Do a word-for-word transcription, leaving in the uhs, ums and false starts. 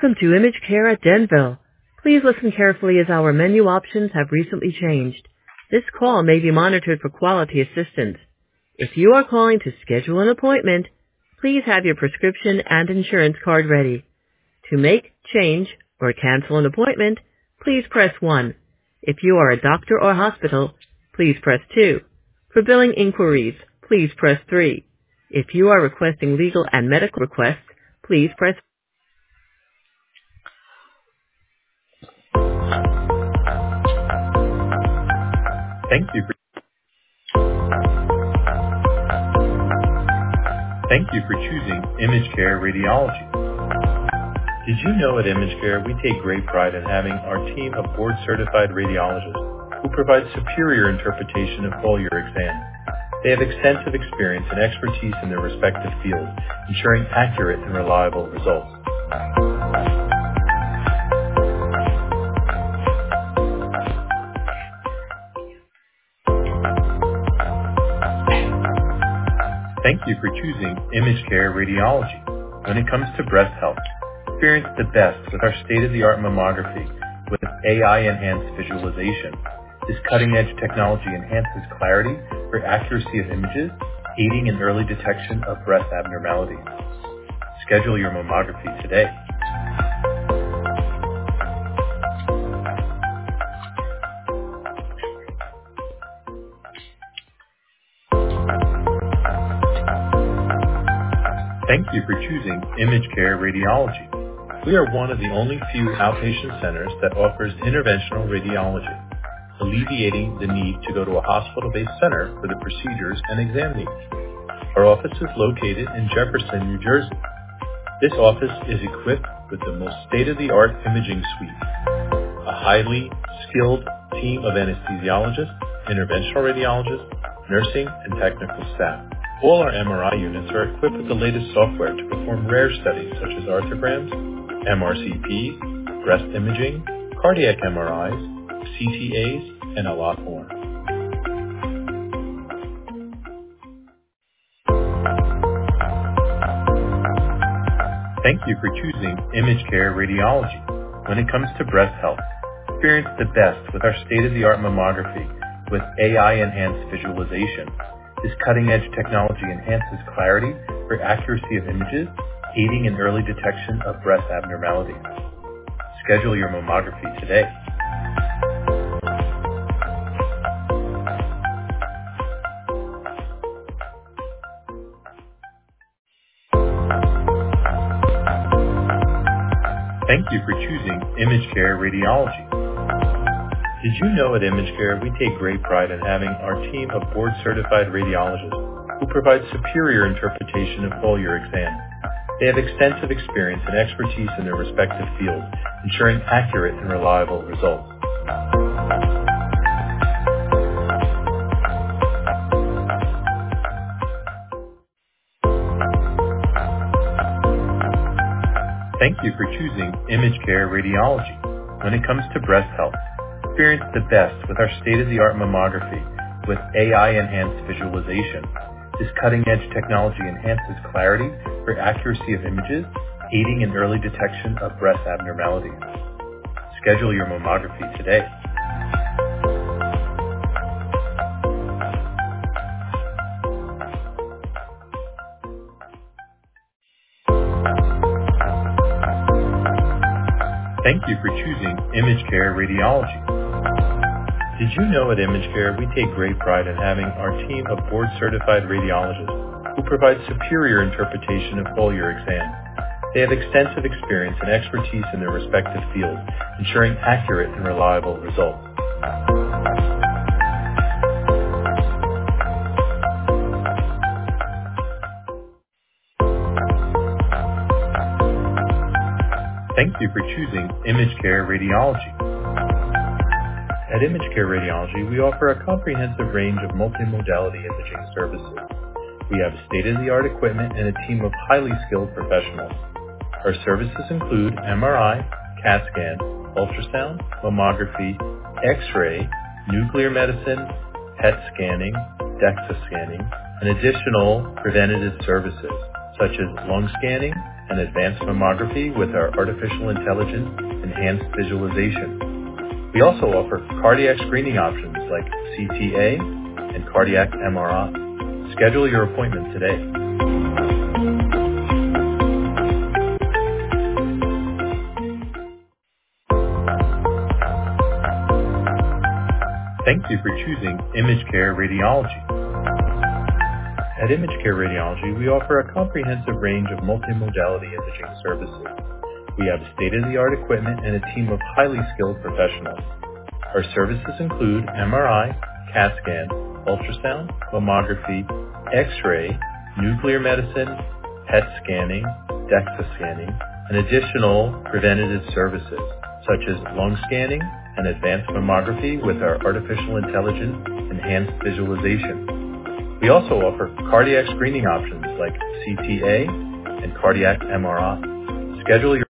Welcome to Image Care at Denville. Please listen carefully as our menu options have recently changed. This call may be monitored for quality assistance. If you are calling to schedule an appointment, please have your prescription and insurance card ready. To make, change, or cancel an appointment, please press one. If you are a doctor or hospital, please press two. For billing inquiries, please press three. If you are requesting legal and medical requests, please press Thank you for Thank you for choosing ImageCare Radiology. Did you know at ImageCare we take great pride in having our team of board-certified radiologists who provide superior interpretation of all your exams. They have extensive experience and expertise in their respective fields, ensuring accurate and reliable results. Thank you for choosing ImageCare Radiology. When it comes to breast health, experience the best with our state-of-the-art mammography with A I-enhanced visualization. This cutting-edge technology enhances clarity for accuracy of images, aiding in early detection of breast abnormalities. Schedule your mammography today. Thank you for choosing ImageCare Radiology. We are one of the only few outpatient centers that offers interventional radiology, alleviating the need to go to a hospital-based center for the procedures and exam needs. Our office is located in Jefferson, New Jersey. This office is equipped with the most state-of-the-art imaging suite, a highly skilled team of anesthesiologists, interventional radiologists, nursing, and technical staff. All our M R I units are equipped with the latest software to perform rare studies such as arthrograms, M R C Ps, breast imaging, cardiac M R Is, C T As, and a lot more. Thank you for choosing ImageCare Radiology. When it comes to breast health, experience the best with our state-of-the-art mammography with A I-enhanced visualization. This cutting-edge technology enhances clarity for accuracy of images, aiding in early detection of breast abnormalities. Schedule your mammography today. Thank you for choosing ImageCare Radiology. Did you know at ImageCare we take great pride in having our team of board-certified radiologists who provide superior interpretation of all your exams. They have extensive experience and expertise in their respective fields, ensuring accurate and reliable results. Thank you for choosing ImageCare Radiology. When it comes to breast health, experience the best with our state-of-the-art mammography with A I-enhanced visualization. This cutting-edge technology enhances clarity for accuracy of images, aiding in early detection of breast abnormalities. Schedule your mammography today. Thank you for choosing ImageCare Radiology. Did you know at ImageCare we take great pride in having our team of board-certified radiologists who provide superior interpretation of all your exams. They have extensive experience and expertise in their respective fields, ensuring accurate and reliable results. Thank you for choosing ImageCare Radiology. At ImageCare Radiology, we offer a comprehensive range of multimodality imaging services. We have state-of-the-art equipment and a team of highly skilled professionals. Our services include M R I, CAT scan, ultrasound, mammography, X-ray, nuclear medicine, P E T scanning, DEXA scanning, and additional preventative services such as lung scanning and advanced mammography with our artificial intelligence enhanced visualization. We also offer cardiac screening options like C T A and cardiac M R I. Schedule your appointment today. Thank you for choosing ImageCare Radiology. At ImageCare Radiology, we offer a comprehensive range of multimodality imaging services. We have state-of-the-art equipment and a team of highly skilled professionals. Our services include M R I, CAT scan, ultrasound, mammography, X-ray, nuclear medicine, P E T scanning, DEXA scanning, and additional preventative services such as lung scanning and advanced mammography with our artificial intelligence enhanced visualization. We also offer cardiac screening options like C T A and cardiac M R I. Schedule your